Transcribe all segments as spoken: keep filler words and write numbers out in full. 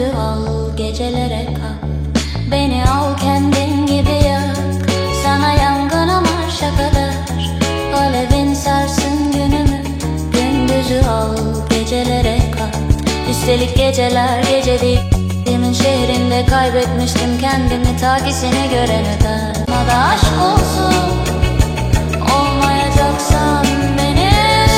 Gündüzü al, gecelere kal. Beni al kendin gibi yak. Sana yangınım arşa kadar. Alevin sarsın günümü. Gündüzü al, gecelere kal. Üstelik geceler gece değil. Demin şehrinde kaybetmiştim kendimi, ta ki seni görene kadar. Bana da aşk olsun, olmayacaksan benim.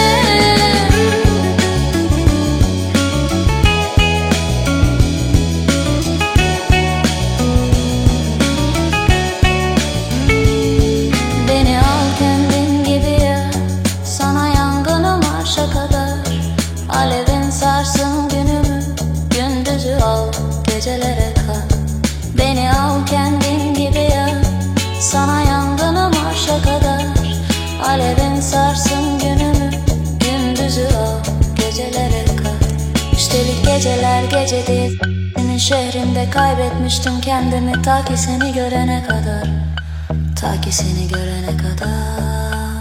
Beni al kendin gibi yak. Sana yangınım arşa kadar. Alevin sarsın günümü. Gündüzü al, gecelere kal. Beni al kendin gibi yak. Sana yangınım arşa kadar. Alevin sarsın günümü. Gündüzü al, gecelere kal. Üstelik geceler gece değil. Senin şehrinde kaybetmiştim kendimi, ta ki seni görene kadar. Ta ki seni görene kadar.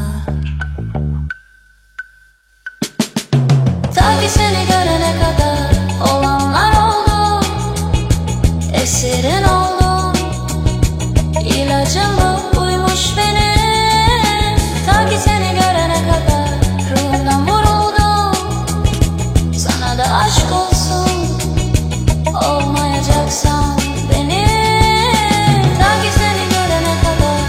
Ta ki seni görene kadar. Olanlar oldu, esirin oldum. İlacım bu, uymuş benim. Ta ki seni görene kadar. Ruhumdan vuruldum. Sana da aşk olsun, olmayacaksan benim. Ta ki seni görene kadar.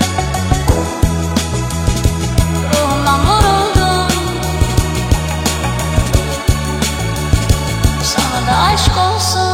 Ruhumdan vuruldum. Sana da aşk olsun.